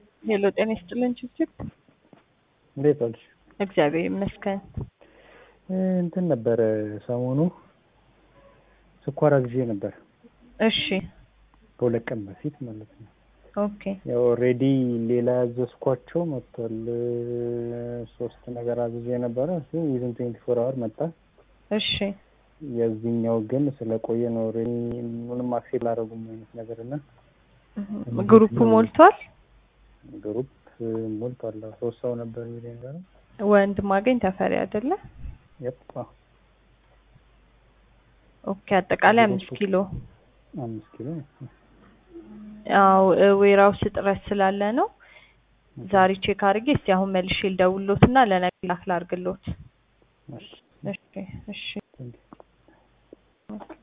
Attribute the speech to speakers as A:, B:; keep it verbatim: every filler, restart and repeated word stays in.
A: ሄሎ ጤና ይስጥልን ችግር
B: እንዴት ዋልሽ?
A: እግዚአብሔር ይመስገን።
B: እንትን ነበር ሰሞኑ ስኳር አግዤ ነበር።
A: እሺ
B: ከሁለት ቀን በፊት ማለት ነው።
A: ኦኬ
B: ያው ኦሬዲ ሌላ ያዘዝኳቸው መጥቷል። ሶስት ነገር አግዤ ነበር እሱ ዊዝን ትዌንቲ ፎር አወር መጣ።
A: እሺ
B: የዚህኛው ግን ስለቆየ ነው ኦሬዲ ምንም አክሴል አደረጉም አይነት ነገርና
A: ግሩፕ ሞልቷል።
B: ግሩፕ ሞልቷል። ሶስት ሰው ነበር የሚለኝ ነገር
A: ወንድ ማገኝ ተፈሪ አይደለ?
B: የፕ
A: ኦኬ አጠቃላይ አምስት ኪሎ
B: አምስት ኪሎ
A: አው ዌራውስ ጥረት ስላለ ነው። ዛሬ ቼክ አድርጌ እስቲ አሁን መልሼ ልደውልሎትና ለነገ ላክ ላድርግሎት። እሺ እሺ